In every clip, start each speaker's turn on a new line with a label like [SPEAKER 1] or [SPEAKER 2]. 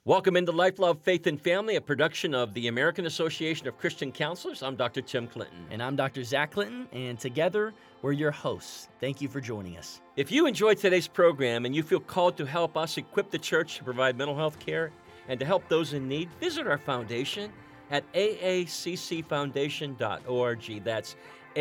[SPEAKER 1] Welcome into Life, Love, Faith, and Family, a production of the American Association of Christian Counselors. I'm Dr. Tim Clinton.
[SPEAKER 2] And I'm Dr. Zach Clinton, and together we're your hosts. Thank you for joining us.
[SPEAKER 1] If you enjoyed today's program and you feel called to help us equip the church to provide mental health care and to help those in need, visit our foundation at aaccfoundation.org. That's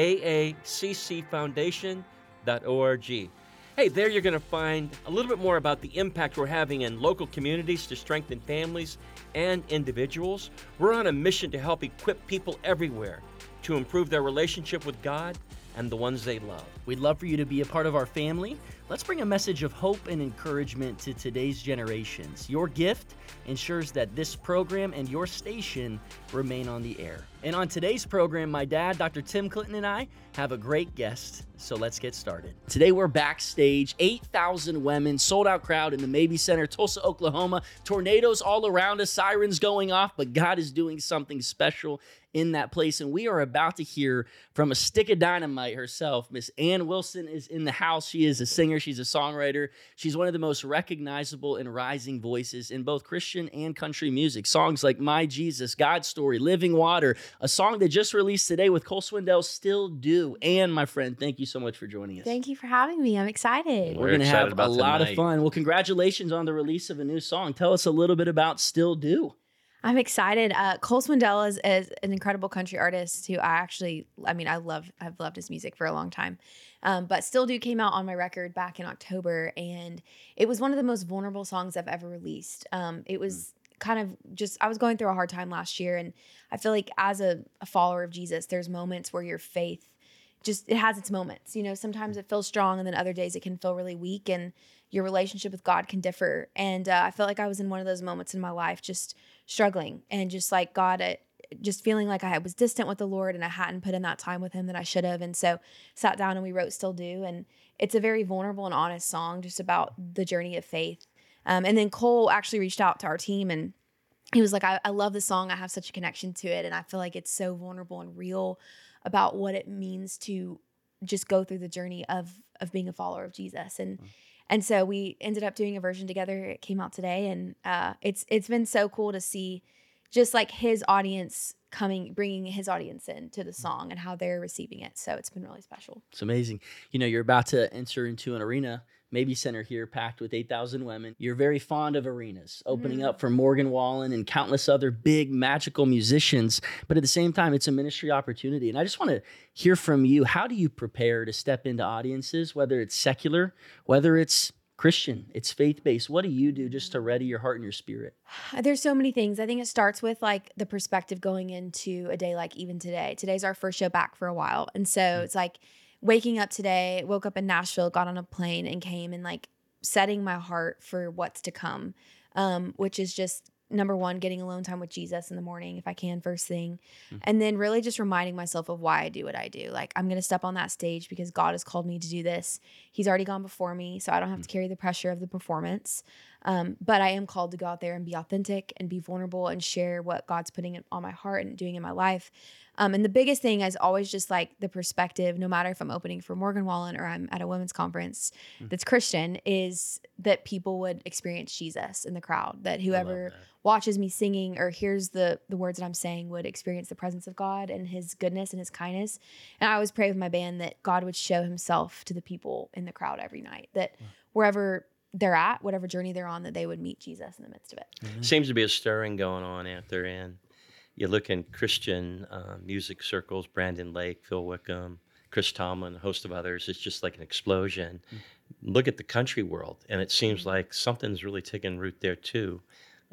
[SPEAKER 1] aaccfoundation.org. Hey, there you're going to find a little bit more about the impact we're having in local communities to strengthen families and individuals. We're on a mission to help equip people everywhere to improve their relationship with God and the ones they love.
[SPEAKER 2] We'd love for you to be a part of our family. Let's bring a message of hope and encouragement to today's generations. Your gift ensures that this program and your station remain on the air. And on today's program, my dad, Dr. Tim Clinton, and I have a great guest, so let's get started. Today we're backstage, 8,000 women, sold-out crowd in the Mabee Center, Tulsa, Oklahoma. Tornadoes all around us, sirens going off, but God is doing something special in that place, and we are about to hear from a stick of dynamite herself. Miss Ann Wilson is in the house. She is a singer. She's a songwriter. She's one of the most recognizable and rising voices in both Christian and country music. Songs like My Jesus, God's Story, Living Water, a song that just released today with Cole Swindell, Still Do. Ann, my friend, thank you so much for joining us.
[SPEAKER 3] Thank you for having me. I'm excited.
[SPEAKER 2] We're going to have a lot of fun. Well, congratulations on the release of a new song. Tell us a little bit about Still Do.
[SPEAKER 3] I'm excited. Cole Swindell is an incredible country artist who I've loved his music for a long time. But Still Do came out on my record back in October, and it was one of the most vulnerable songs I've ever released. It was kind of just, I was going through a hard time last year, and I feel like as a follower of Jesus, there's moments where your faith it has its moments. You know, sometimes it feels strong, and then other days it can feel really weak, and your relationship with God can differ. And I felt like I was in one of those moments in my life, just struggling, and just like God, just feeling like I was distant with the Lord, and I hadn't put in that time with him that I should have. And so sat down and we wrote Still Do. And it's a very vulnerable and honest song just about the journey of faith. And then Cole actually reached out to our team, and he was like, I love the song. I have such a connection to it. And I feel like it's so vulnerable and real about what it means to just go through the journey of being a follower of Jesus. And so we ended up doing a version together. It came out today, and it's been so cool to see just like his audience bringing his audience into the song and how they're receiving it. So it's been really special.
[SPEAKER 2] It's amazing. You know, you're about to enter into an arena, Mabee Center here, packed with 8,000 women. You're very fond of arenas, opening up for Morgan Wallen and countless other big magical musicians. But at the same time, it's a ministry opportunity. And I just want to hear from you. How do you prepare to step into audiences, whether it's secular, whether it's Christian, it's faith-based? What do you do just to ready your heart and your spirit?
[SPEAKER 3] There's so many things. I think it starts with like the perspective going into a day like even today. Today's our first show back for a while. And so it's like waking up today, woke up in Nashville, got on a plane and came, and like setting my heart for what's to come, which is just number one, getting alone time with Jesus in the morning, if I can, first thing. And then really just reminding myself of why I do what I do. Like, I'm going to step on that stage because God has called me to do this. He's already gone before me, so I don't have to carry the pressure of the performance. But I am called to go out there and be authentic and be vulnerable and share what God's putting on my heart and doing in my life. And the biggest thing is always just like the perspective, no matter if I'm opening for Morgan Wallen or I'm at a women's conference that's Christian, is that people would experience Jesus in the crowd, that whoever watches me singing or hears the words that I'm saying would experience the presence of God and his goodness and his kindness. And I always pray with my band that God would show himself to the people in the crowd every night, that wherever they're at, whatever journey they're on, that they would meet Jesus in the midst of it.
[SPEAKER 1] Seems to be a stirring going on out there, and you look in Christian music circles, Brandon Lake, Phil Wickham, Chris Tomlin, a host of others. It's just like an explosion. Look at the country world, and it seems like something's really taking root there too.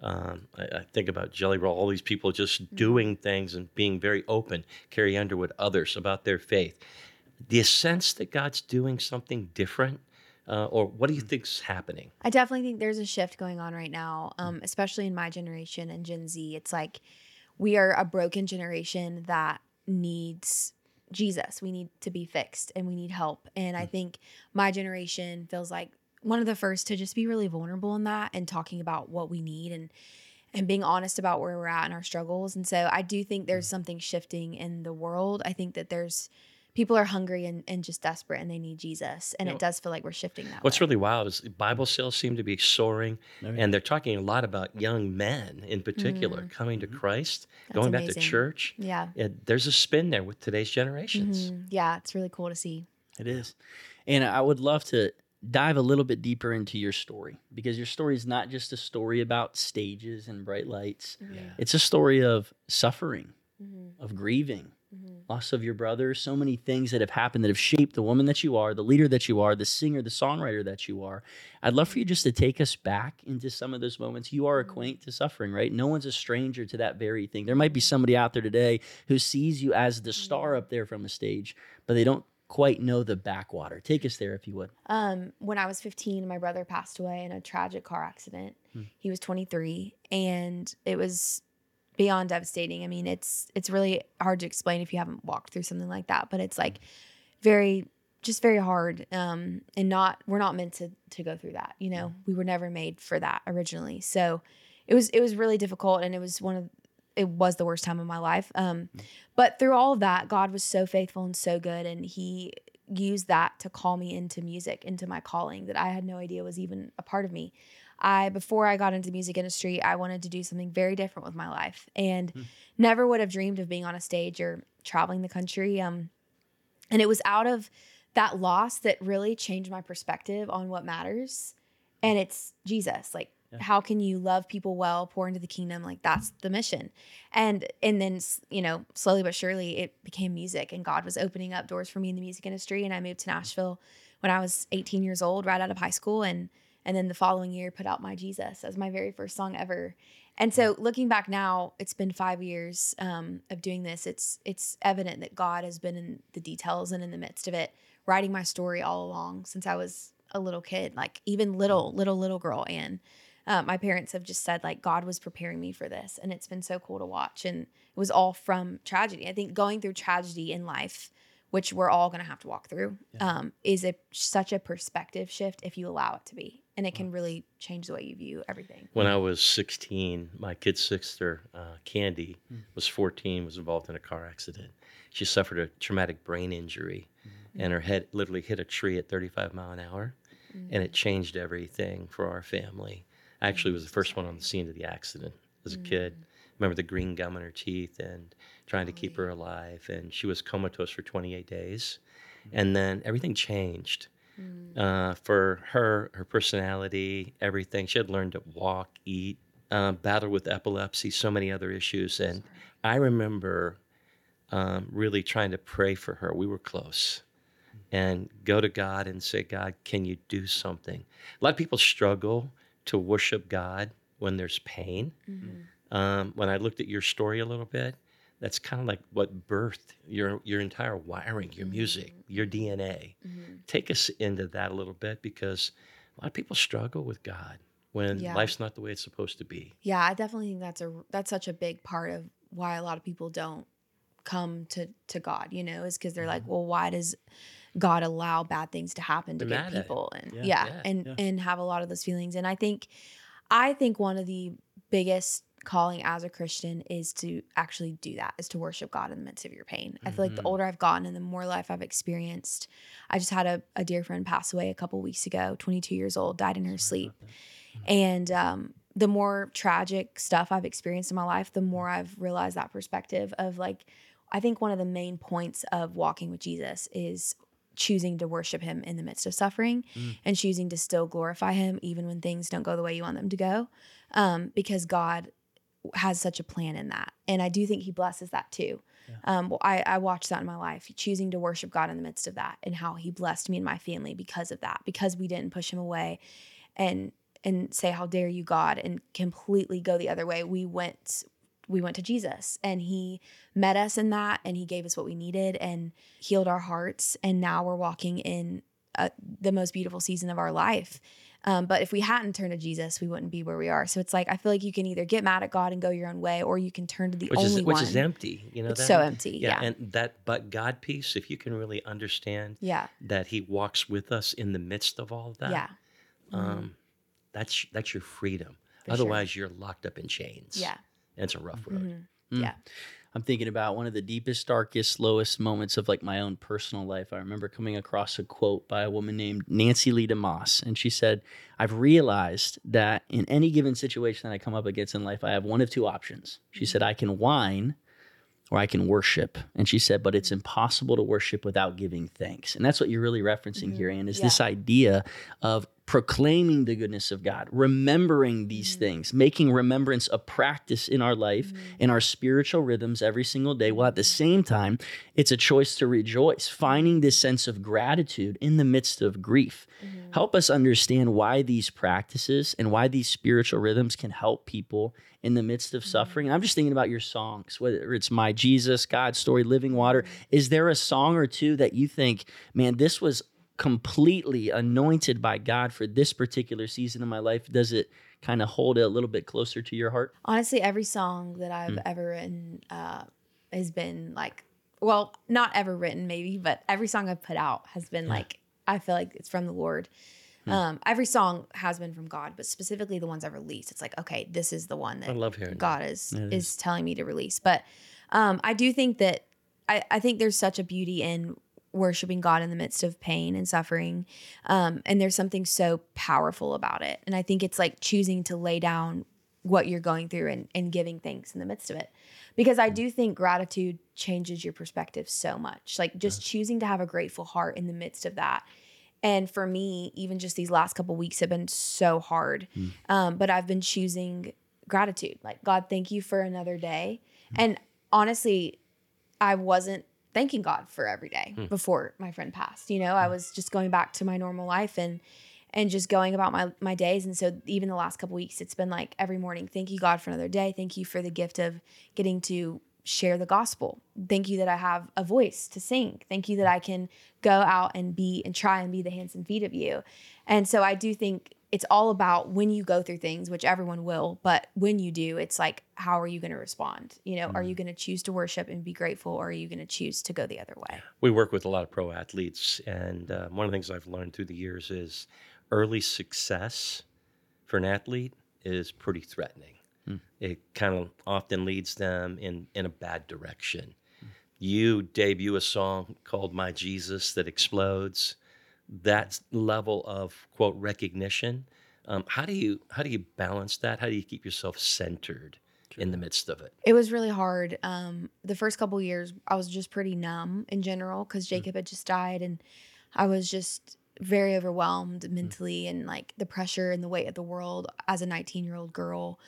[SPEAKER 1] I think about Jelly Roll, all these people just doing things and being very open, Carrie Underwood, others, about their faith. Do you sense that God's doing something different? Or what do you think's happening?
[SPEAKER 3] I definitely think there's a shift going on right now, especially in my generation and Gen Z. It's like we are a broken generation that needs Jesus. We need to be fixed and we need help. And I think my generation feels like one of the first to just be really vulnerable in that and talking about what we need and being honest about where we're at and our struggles. And so I do think there's something shifting in the world. I think that there's people are hungry and just desperate and they need Jesus. And
[SPEAKER 1] You know,
[SPEAKER 3] it does feel like we're shifting that
[SPEAKER 1] what's
[SPEAKER 3] way.
[SPEAKER 1] really wild is Bible sales seem to be soaring,
[SPEAKER 2] Oh, yeah.
[SPEAKER 1] and they're talking a lot about young men in particular coming to Christ,
[SPEAKER 3] That's
[SPEAKER 1] going back to
[SPEAKER 3] amazing.
[SPEAKER 1] church.
[SPEAKER 3] Yeah.
[SPEAKER 1] There's a spin there with today's generations.
[SPEAKER 3] Yeah, it's really cool to see.
[SPEAKER 2] It is. And I would love to dive a little bit deeper into your story, because your story is not just a story about stages and bright lights.
[SPEAKER 1] Yeah.
[SPEAKER 2] It's a story of suffering,
[SPEAKER 3] Mm-hmm.
[SPEAKER 2] of grieving, loss of your brother, so many things that have happened that have shaped the woman that you are, the leader that you are, the singer, the songwriter that you are. I'd love for you just to take us back into some of those moments. You are acquainted to suffering, right? No one's a stranger to that very thing. There might be somebody out there today who sees you as the star up there from the stage, but they don't quite know the backwater. Take us there, if you would.
[SPEAKER 3] When I was 15, my brother passed away in a tragic car accident. He was 23, and it was beyond devastating. I mean, it's really hard to explain if you haven't walked through something like that, but it's like very hard. And we're not meant to go through that. You know, we were never made for that originally. So it was really difficult, and it was the worst time of my life. But through all of that, God was so faithful and so good, and he used that to call me into music, into my calling that I had no idea was even a part of me. Before I got into the music industry, I wanted to do something very different with my life, and never would have dreamed of being on a stage or traveling the country. And it was out of that loss that really changed my perspective on what matters. And it's Jesus. Like, how can you love people well, pour into the kingdom? Like, that's the mission. And then, you know, slowly but surely it became music, and God was opening up doors for me in the music industry. And I moved to Nashville when I was 18 years old, right out of high school. And then the following year put out My Jesus as my very first song ever. And so looking back now, it's been 5 years of doing this. It's evident that God has been in the details and in the midst of it, writing my story all along since I was a little kid, like even little girl. And my parents have just said, like, God was preparing me for this. And it's been so cool to watch. And it was all from tragedy. I think going through tragedy in life, which we're all going to have to walk through, is such a perspective shift if you allow it to be. And it can really change the way you view everything.
[SPEAKER 1] When I was 16, my kid sister, Candy, was 14, was involved in a car accident. She suffered a traumatic brain injury, and her head literally hit a tree at 35 mile an hour, and it changed everything for our family. I actually was the first one on the scene of the accident as a kid. Remember the green gum in her teeth and trying to keep her alive. And she was comatose for 28 days. And then everything changed. For her personality, everything. She had learned to walk, eat, battled with epilepsy, so many other issues. And I remember really trying to pray for her. We were close. And go to God and say, God, can you do something? A lot of people struggle to worship God when there's pain. When I looked at your story a little bit, that's kind of like what birthed your entire wiring, your music, your DNA. Take us into that a little bit, because a lot of people struggle with God when life's not the way it's supposed to be.
[SPEAKER 3] Yeah, I definitely think that's such a big part of why a lot of people don't come to God, you know, is because they're like, well, why does God allow bad things to happen to
[SPEAKER 1] They're
[SPEAKER 3] good
[SPEAKER 1] mad at
[SPEAKER 3] people? And
[SPEAKER 1] Yeah.
[SPEAKER 3] and have a lot of those feelings. And I think one of the biggest calling as a Christian is to actually do that, is to worship God in the midst of your pain. I feel like the older I've gotten and the more life I've experienced, I just had a dear friend pass away a couple weeks ago, 22 years old, died in her sleep. And the more tragic stuff I've experienced in my life, the more I've realized that perspective of, like, I think one of the main points of walking with Jesus is choosing to worship him in the midst of suffering and choosing to still glorify him even when things don't go the way you want them to go, because God has such a plan in that. And I do think he blesses that too. Well, I watched that in my life, choosing to worship God in the midst of that, and how he blessed me and my family because of that, because we didn't push him away and say, how dare you, God, and completely go the other way. We went to Jesus, and he met us in that, and he gave us what we needed and healed our hearts. And now we're walking in the most beautiful season of our life. But if we hadn't turned to Jesus, we wouldn't be where we are. So it's like, I feel like you can either get mad at God and go your own way, or you can turn to the only one.
[SPEAKER 1] Which is empty. You know,
[SPEAKER 3] it's so empty. Yeah.
[SPEAKER 1] And that but God piece, if you can really understand that he walks with us in the midst of all of that, that's your freedom.
[SPEAKER 3] For
[SPEAKER 1] Otherwise, you're locked up in chains.
[SPEAKER 3] Yeah.
[SPEAKER 1] And it's a rough road.
[SPEAKER 3] Yeah.
[SPEAKER 2] I'm thinking about one of the deepest, darkest, lowest moments of like my own personal life. I remember coming across a quote by a woman named Nancy Lee DeMoss, and she said, "I've realized that in any given situation that I come up against in life, I have one of two options." She said, "I can whine or I can worship." And she said, "But it's impossible to worship without giving thanks." And that's what you're really referencing here, Ann, is this idea of proclaiming the goodness of God, remembering these things, making remembrance a practice in our life, in our spiritual rhythms every single day. While at the same time, it's a choice to rejoice, finding this sense of gratitude in the midst of grief. Help us understand why these practices and why these spiritual rhythms can help people in the midst of suffering. I'm just thinking about your songs, whether it's My Jesus, God's Story, Living Water. Is there a song or two that you think, man, this was completely anointed by God for this particular season of my life? Does it kind of hold it a little bit closer to your heart?
[SPEAKER 3] Honestly, every song that I've ever written has been like, well, not ever written maybe, but every song I've put out has been like, I feel like it's from the Lord. Every song has been from God, but specifically the ones I've released, it's like, okay, this is the one that
[SPEAKER 1] I love hearing
[SPEAKER 3] God is telling me to release. But I do think that I think there's such a beauty in worshiping God in the midst of pain and suffering. And there's something so powerful about it. And I think it's like choosing to lay down what you're going through and giving thanks in the midst of it. Because I do think gratitude changes your perspective so much. Like just choosing to have a grateful heart in the midst of that. And for me, even just these last couple of weeks have been so hard. But I've been choosing gratitude. Like, God, thank you for another day. And honestly, I wasn't thanking God for every day before my friend passed. You know, I was just going back to my normal life and just going about my days. And so even the last couple weeks, it's been like every morning, thank you, God, for another day. Thank you for the gift of getting to share the gospel. Thank you that I have a voice to sing. Thank you that I can go out and try and be the hands and feet of you. And so I do think it's all about when you go through things, which everyone will, but when you do, it's like, how are you going to respond? You know, are you going to choose to worship and be grateful, or are you going to choose to go the other way?
[SPEAKER 1] We work with a lot of pro athletes, and one of the things I've learned through the years is early success for an athlete is pretty threatening. It kind of often leads them in a bad direction. You debut a song called My Jesus that explodes. That level of, quote, recognition. How do you balance that? How do you keep yourself centered in the midst of it?
[SPEAKER 3] It was really hard. The first couple of years, I was just pretty numb in general because Jacob had just died, and I was just very overwhelmed mentally and like the pressure and the weight of the world as a 19-year-old girl.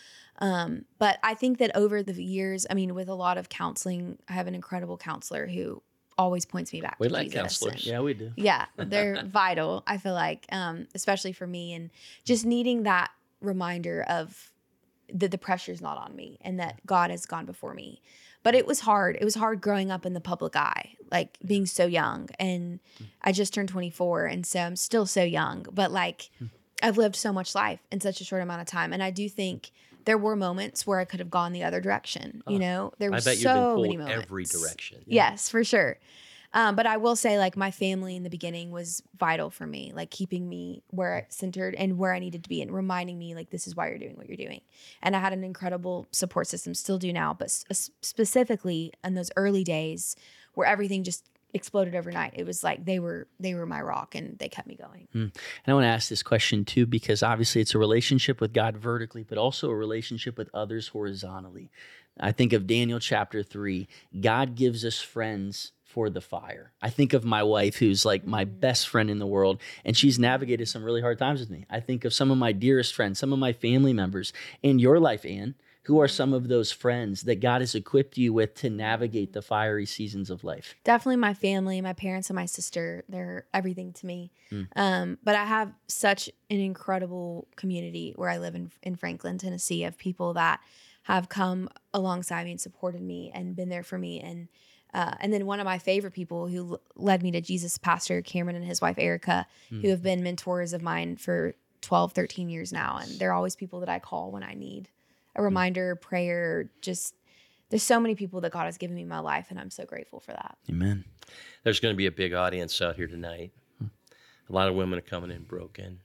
[SPEAKER 3] But I think that over the years, I mean, with a lot of counseling, I have an incredible counselor who always points me back to
[SPEAKER 1] like
[SPEAKER 3] Jesus.
[SPEAKER 1] counselors.
[SPEAKER 2] Yeah, we do.
[SPEAKER 3] Yeah, they're vital, I feel like, especially for me, and just needing that reminder of that the pressure's not on me and that God has gone before me. But it was hard. It was hard growing up in the public eye, like being so young. And I just turned 24, and so I'm still so young. But like I've lived so much life in such a short amount of time. And I do think there were moments where I could have gone the other direction. You know, there were
[SPEAKER 1] I bet you've been
[SPEAKER 3] so
[SPEAKER 1] pulled
[SPEAKER 3] many moments.
[SPEAKER 1] every direction.
[SPEAKER 3] Yes, for sure. But I will say, like, my family in the beginning was vital for me, like keeping me where I centered and where I needed to be, and reminding me, like, this is why you're doing what you're doing. And I had an incredible support system, still do now, but specifically in those early days where everything just exploded overnight. It was like they were my rock, and they kept me going.
[SPEAKER 2] And I want to ask this question too, because obviously it's a relationship with God vertically, but also a relationship with others horizontally. I think of Daniel chapter 3. God gives us friends for the fire. I think of my wife, who's like my best friend in the world, and she's navigated some really hard times with me. I think of some of my dearest friends, some of my family members in your life, Ann. Who are some of those friends that God has equipped you with to navigate the fiery seasons of life?
[SPEAKER 3] Definitely my family, my parents and my sister. They're everything to me. But I have such an incredible community where I live in Franklin, Tennessee, of people that have come alongside me and supported me and been there for me. And then one of my favorite people who led me to Jesus, Pastor Cameron and his wife, Erica, who have been mentors of mine for 12, 13 years now. And they're always people that I call when I need a reminder, prayer. Just there's so many people that God has given me in my life, and I'm so grateful for that.
[SPEAKER 2] Amen.
[SPEAKER 1] There's going to be a big audience out here tonight. A lot of women are coming in broken,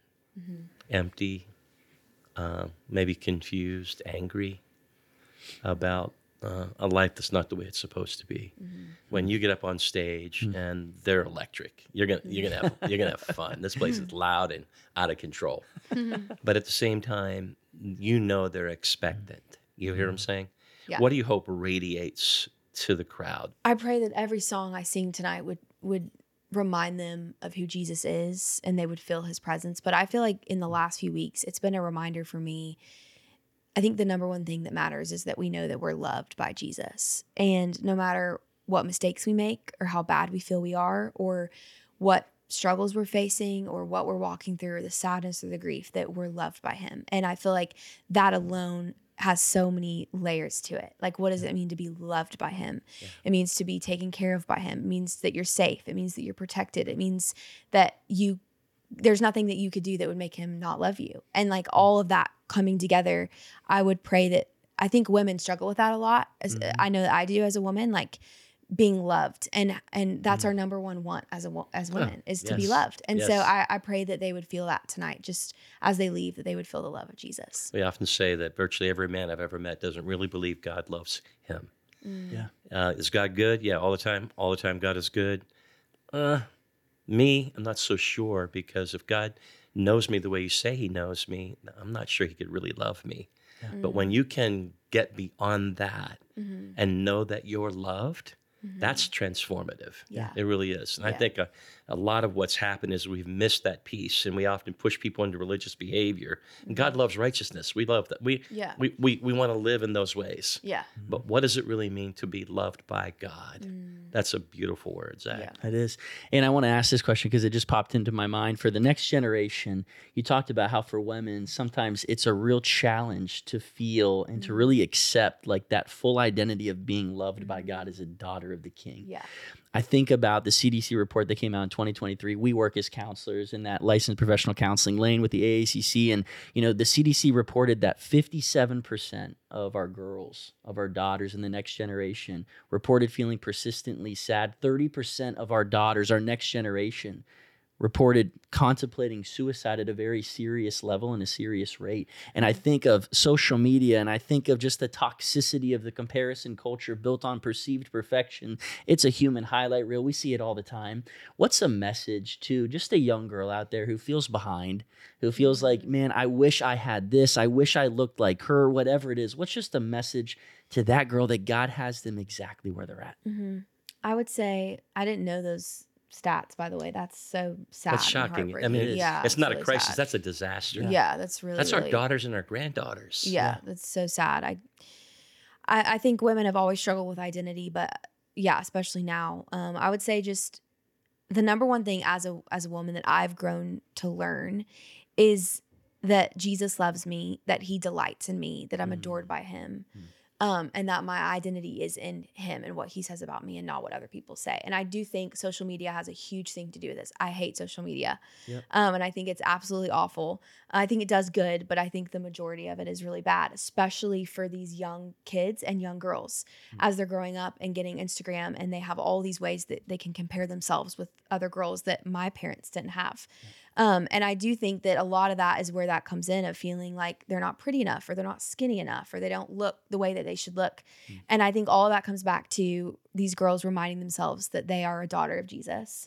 [SPEAKER 1] empty, maybe confused, angry about a life that's not the way it's supposed to be. When you get up on stage and they're electric, you're gonna have fun. This place is loud and out of control. But at the same time, they're expectant. You hear what I'm saying?
[SPEAKER 3] Yeah.
[SPEAKER 1] What do you hope radiates to the crowd?
[SPEAKER 3] I pray that every song I sing tonight would remind them of who Jesus is and they would feel his presence. But I feel like in the last few weeks, it's been a reminder for me. I think the number one thing that matters is that we know that we're loved by Jesus. And no matter what mistakes we make or how bad we feel we are or what struggles we're facing or what we're walking through or the sadness or the grief, that we're loved by him. And I feel like that alone has so many layers to it. Like, what does it mean to be loved by him? Yeah. It means to be taken care of by him. It means that you're safe. It means that you're protected. It means that there's nothing that you could do that would make him not love you. And like all of that coming together, I would pray that, I think women struggle with that a lot. As I know that I do as a woman, like being loved. And that's our number one want as women is to be loved. And so I pray that they would feel that tonight, just as they leave, that they would feel the love of Jesus.
[SPEAKER 1] We often say that virtually every man I've ever met doesn't really believe God loves him. Yeah. Is God good? Yeah, all the time. All the time God is good. Me, I'm not so sure, because if God knows me the way you say he knows me, I'm not sure he could really love me. Yeah. But when you can get beyond that and know that you're loved, that's transformative. Yeah. It really is. And I think a lot of what's happened is we've missed that piece, and we often push people into religious behavior. And God loves righteousness. We love that. We want to live in those ways. Yeah. But what does it really mean to be loved by God? That's a beautiful word, Zach.
[SPEAKER 2] Yeah. It is. And I want to ask this question because it just popped into my mind. For the next generation, you talked about how for women, sometimes it's a real challenge to feel and to really accept like that full identity of being loved by God as a daughter of the King. Yeah. I think about the CDC report that came out in 2023. We work as counselors in that licensed professional counseling lane with the AACC. And, the CDC reported that 57% of our girls, of our daughters in the next generation, reported feeling persistently sad. 30% of our daughters, our next generation, reported contemplating suicide at a very serious level and a serious rate. And I think of social media, and I think of just the toxicity of the comparison culture built on perceived perfection. It's a human highlight reel. We see it all the time. What's a message to just a young girl out there who feels behind, who feels like, man, I wish I had this. I wish I looked like her, whatever it is. What's just a message to that girl that God has them exactly where they're at?
[SPEAKER 3] I would say, I didn't know those stats, by the way. That's so sad.
[SPEAKER 1] That's shocking. I mean, it's not really a crisis. Sad. That's a disaster.
[SPEAKER 3] Yeah, that's
[SPEAKER 1] our daughters and our granddaughters.
[SPEAKER 3] Yeah, that's so sad. I think women have always struggled with identity, but especially now. I would say just the number one thing as a woman that I've grown to learn is that Jesus loves me, that he delights in me, that I'm adored by him. And that my identity is in him and what he says about me and not what other people say. And I do think social media has a huge thing to do with this. I hate social media. Yep. And I think it's absolutely awful. I think it does good, but I think the majority of it is really bad, especially for these young kids and young girls as they're growing up and getting Instagram, and they have all these ways that they can compare themselves with other girls that my parents didn't have. And I do think that a lot of that is where that comes in, of feeling like they're not pretty enough, or they're not skinny enough, or they don't look the way that they should look. And I think all of that comes back to these girls reminding themselves that they are a daughter of Jesus,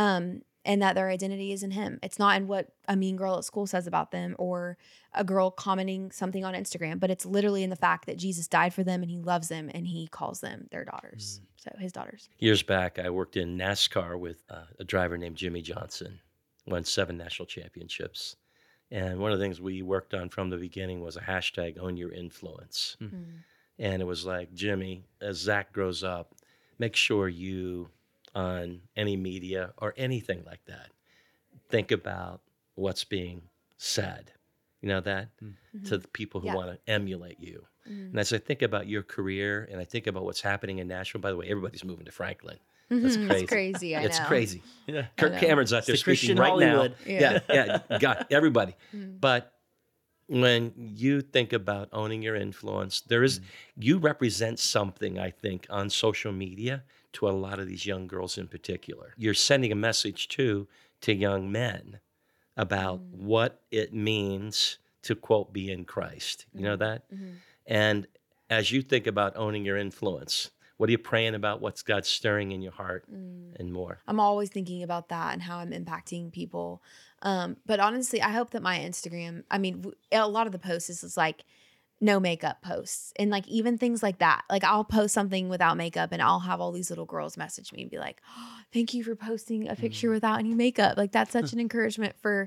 [SPEAKER 3] and that their identity is in him. It's not in what a mean girl at school says about them or a girl commenting something on Instagram, but it's literally in the fact that Jesus died for them and he loves them and he calls them their daughters. So his daughters.
[SPEAKER 1] Years back, I worked in NASCAR with a driver named Jimmy Johnson. Won 7 national championships. And one of the things we worked on from the beginning was a hashtag, own your influence. And it was like, Jimmy, as Zach grows up, make sure you, on any media or anything like that, think about what's being said. You know that? To the people who want to emulate you. And as I think about your career and I think about what's happening in Nashville, by the way, everybody's moving to Franklin. That's crazy.
[SPEAKER 3] It's crazy. I know.
[SPEAKER 1] It's crazy. Yeah. Kirk Cameron's out there speaking
[SPEAKER 2] Christian
[SPEAKER 1] right
[SPEAKER 2] Hollywood.
[SPEAKER 1] now. Yeah. God, everybody. But when you think about owning your influence, you represent something, I think, on social media to a lot of these young girls in particular. You're sending a message to young men about what it means to, quote, be in Christ. You know that? And as you think about owning your influence, what are you praying about? What's God stirring in your heart and more?
[SPEAKER 3] I'm always thinking about that and how I'm impacting people. But honestly, I hope that my Instagram, I mean, a lot of the posts is like no makeup posts, and like even things like that. Like I'll post something without makeup and I'll have all these little girls message me and be like, oh, thank you for posting a picture without any makeup. Like that's such an encouragement for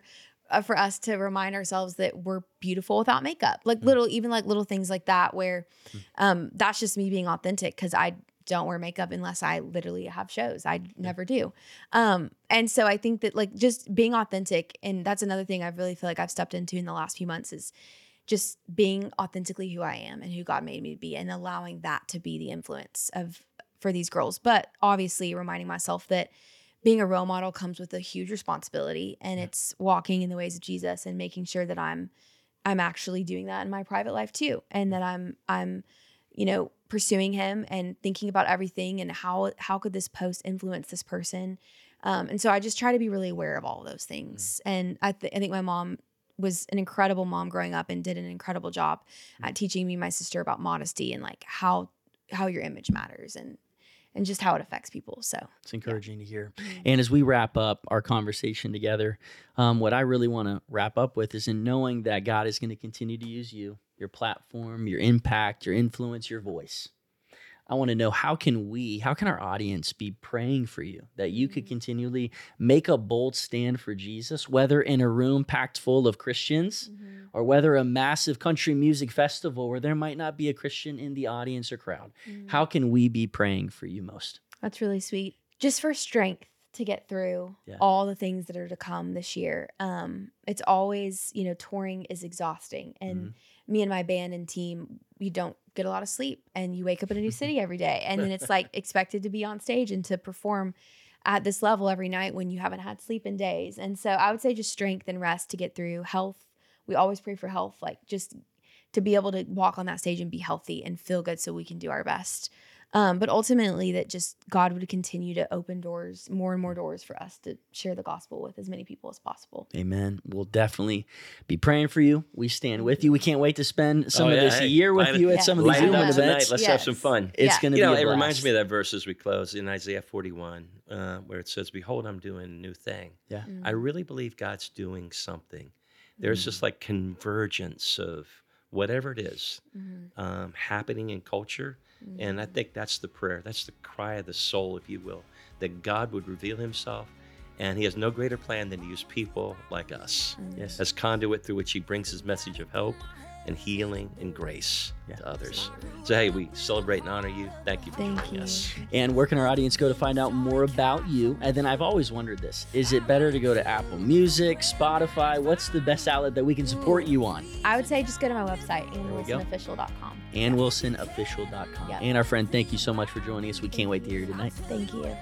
[SPEAKER 3] us to remind ourselves that we're beautiful without makeup. Like even like little things like that, where that's just me being authentic, because I don't wear makeup unless I literally have shows. I never do. And so I think that like just being authentic, and that's another thing I really feel like I've stepped into in the last few months, is just being authentically who I am and who God made me to be, and allowing that to be the influence for these girls. But obviously reminding myself that being a role model comes with a huge responsibility, and it's walking in the ways of Jesus and making sure that I'm actually doing that in my private life too. And that I'm, pursuing him and thinking about everything and how could this post influence this person. And so I just try to be really aware of all of those things. And I think my mom was an incredible mom growing up and did an incredible job at teaching me and my sister about modesty and like how your image matters and just how it affects people. So
[SPEAKER 2] it's encouraging to hear. And as we wrap up our conversation together, what I really want to wrap up with is in knowing that God is going to continue to use you, your platform, your impact, your influence, your voice. I want to know, how can our audience be praying for you that you could continually make a bold stand for Jesus, whether in a room packed full of Christians or whether a massive country music festival where there might not be a Christian in the audience or crowd? How can we be praying for you most?
[SPEAKER 3] That's really sweet. Just for strength to get through all the things that are to come this year. It's always, touring is exhausting, and me and my band and team, we don't get a lot of sleep, and you wake up in a new city every day, and then it's like expected to be on stage and to perform at this level every night when you haven't had sleep in days. And so I would say just strength and rest to get through. Health, we always pray for health, like just to be able to walk on that stage and be healthy and feel good so we can do our best. But ultimately that just God would continue to open doors, more and more doors for us to share the gospel with as many people as possible.
[SPEAKER 2] Amen. We'll definitely be praying for you. We stand with you. We can't wait to spend some of this year with you at some of these Zoom events.
[SPEAKER 1] Tonight. Let's have some fun.
[SPEAKER 2] It's going to be a blast.
[SPEAKER 1] It reminds me of that verse as we close in Isaiah 41, where it says, behold, I'm doing a new thing.
[SPEAKER 2] Yeah.
[SPEAKER 1] I really believe God's doing something. There's just like convergence of whatever it is happening in culture. And I think that's the prayer. That's the cry of the soul, if you will, that God would reveal himself. And he has no greater plan than to use people like us as conduit through which he brings his message of hope and healing and grace to others. So, hey, we celebrate and honor you. Thank you for joining us.
[SPEAKER 2] And where can our audience go to find out more about you? And then I've always wondered this. Is it better to go to Apple Music, Spotify? What's the best outlet that we can support you on?
[SPEAKER 3] I would say just go to my website, AnnWilsonOfficial.com.
[SPEAKER 2] AnnWilsonOfficial.com.
[SPEAKER 3] Yep.
[SPEAKER 2] And our friend, thank you so much for joining us. We can't wait to hear you tonight.
[SPEAKER 3] Thank you.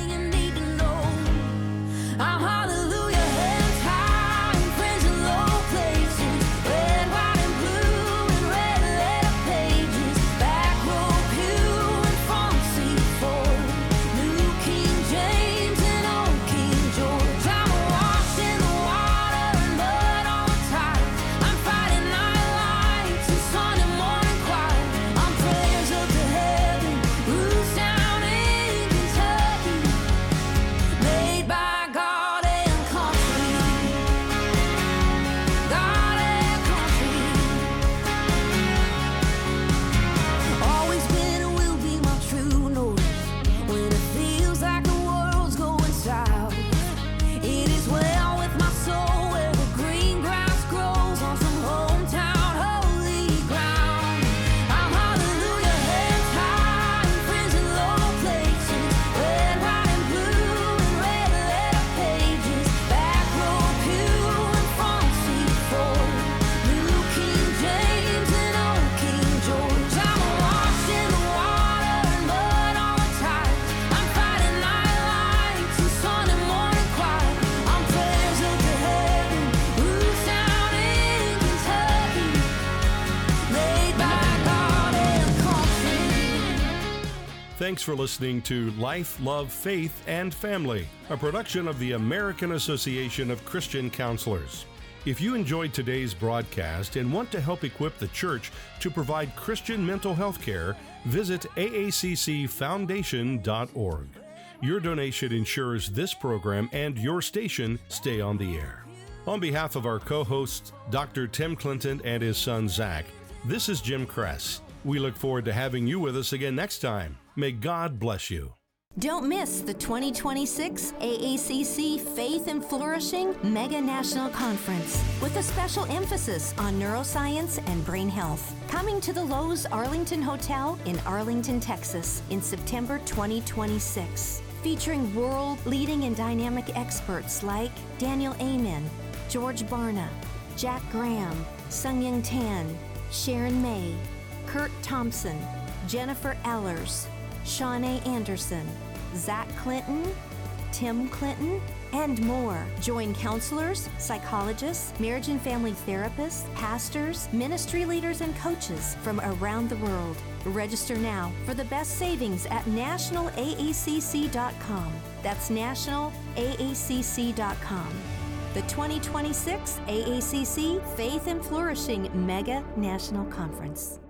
[SPEAKER 4] Thanks for listening to Life, Love, Faith, and Family, a production of the American Association of Christian Counselors. If you enjoyed today's broadcast and want to help equip the church to provide Christian mental health care, visit aaccfoundation.org. Your donation ensures this program and your station stay on the air. On behalf of our co-hosts, Dr. Tim Clinton and his son Zach, this is Jim Kress. We look forward to having you with us again next time. May God bless you.
[SPEAKER 5] Don't miss the 2026 AACC Faith and Flourishing Mega National Conference with a special emphasis on neuroscience and brain health. Coming to the Lowe's Arlington Hotel in Arlington, Texas in September 2026. Featuring world-leading and dynamic experts like Daniel Amen, George Barna, Jack Graham, Sung-Young Tan, Sharon May, Kurt Thompson, Jennifer Ellers, Shawnee Anderson, Zach Clinton, Tim Clinton, and more. Join counselors, psychologists, marriage and family therapists, pastors, ministry leaders, and coaches from around the world. Register now for the best savings at nationalaacc.com. That's nationalaacc.com. The 2026 AACC Faith and Flourishing Mega National Conference.